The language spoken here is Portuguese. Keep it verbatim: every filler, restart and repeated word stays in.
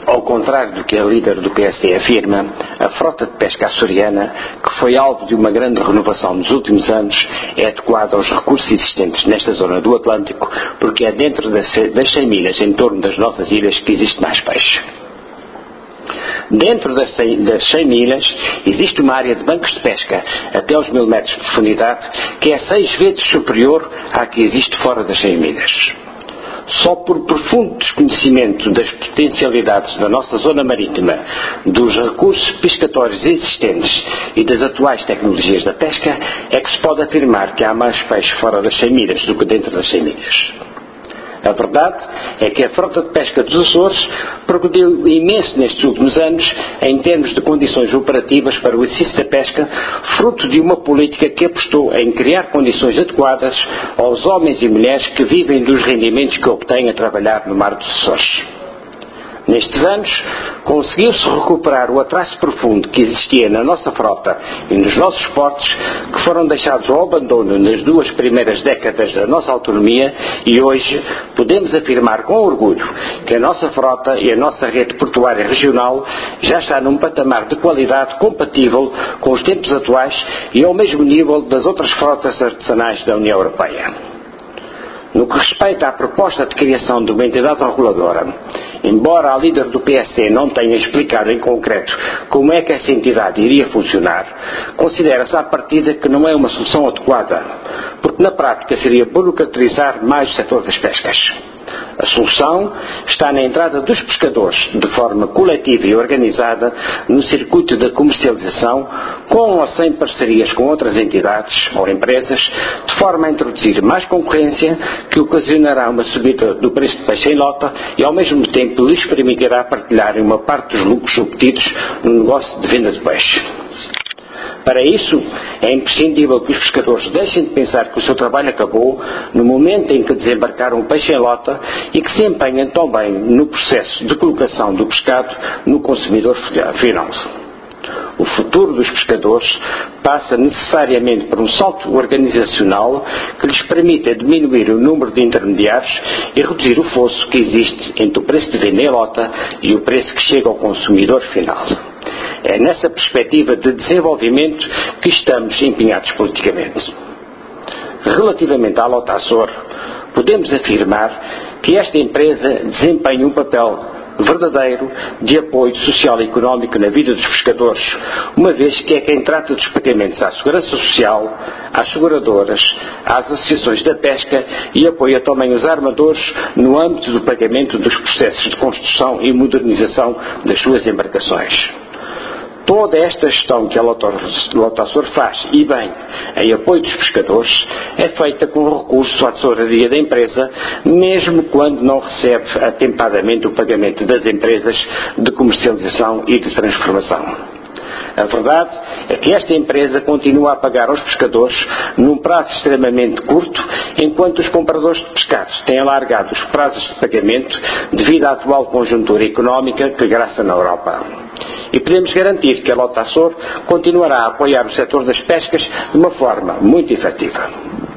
Ao contrário do que a líder do P S D afirma, a frota de pesca açoriana, que foi alvo de uma grande renovação nos últimos anos, é adequada aos recursos existentes nesta zona do Atlântico, porque é dentro das cem milhas em torno das nossas ilhas que existe mais peixe. Dentro das cem milhas existe uma área de bancos de pesca até aos mil metros de profundidade que é seis vezes superior à que existe fora das cem milhas. Só por profundo desconhecimento das potencialidades da nossa zona marítima, dos recursos pescatórios existentes e das atuais tecnologias da pesca é que se pode afirmar que há mais peixe fora das cem milhas do que dentro das cem milhas. A verdade é que a frota de pesca dos Açores progrediu imenso nestes últimos anos em termos de condições operativas para o exercício da pesca, fruto de uma política que apostou em criar condições adequadas aos homens e mulheres que vivem dos rendimentos que obtêm a trabalhar no mar dos Açores. Nestes anos, conseguiu-se recuperar o atraso profundo que existia na nossa frota e nos nossos portos, que foram deixados ao abandono nas duas primeiras décadas da nossa autonomia, e hoje podemos afirmar com orgulho que a nossa frota e a nossa rede portuária regional já está num patamar de qualidade compatível com os tempos atuais e ao mesmo nível das outras frotas artesanais da União Europeia. No que respeita à proposta de criação de uma entidade reguladora, embora a líder do P S D não tenha explicado em concreto como é que essa entidade iria funcionar, considera-se à partida que não é uma solução adequada, porque na prática seria burocratizar mais o setor das pescas. A solução está na entrada dos pescadores, de forma coletiva e organizada, no circuito da comercialização, com ou sem parcerias com outras entidades ou empresas, de forma a introduzir mais concorrência, que ocasionará uma subida do preço de peixe em lota e, ao mesmo tempo, lhes permitirá partilharem uma parte dos lucros obtidos no negócio de venda de peixe. Para isso, é imprescindível que os pescadores deixem de pensar que o seu trabalho acabou no momento em que desembarcaram o peixe em lota e que se empenhem também no processo de colocação do pescado no consumidor final. O futuro dos pescadores passa necessariamente por um salto organizacional que lhes permita diminuir o número de intermediários e reduzir o fosso que existe entre o preço de venda em lota e o preço que chega ao consumidor final. É nessa perspectiva de desenvolvimento que estamos empenhados politicamente. Relativamente à Lota Açor, podemos afirmar que esta empresa desempenha um papel verdadeiro de apoio social e económico na vida dos pescadores, uma vez que é quem trata dos pagamentos à Segurança Social, às seguradoras, às associações da pesca e apoia também os armadores no âmbito do pagamento dos processos de construção e modernização das suas embarcações. Toda esta gestão que a Lota Açor faz, e bem, em apoio dos pescadores, é feita com recurso à tesouraria da empresa, mesmo quando não recebe atempadamente o pagamento das empresas de comercialização e de transformação. A verdade é que esta empresa continua a pagar aos pescadores num prazo extremamente curto, enquanto os compradores de pescado têm alargado os prazos de pagamento devido à atual conjuntura económica que graça na Europa. E podemos garantir que a Lota Açor continuará a apoiar o setor das pescas de uma forma muito efetiva.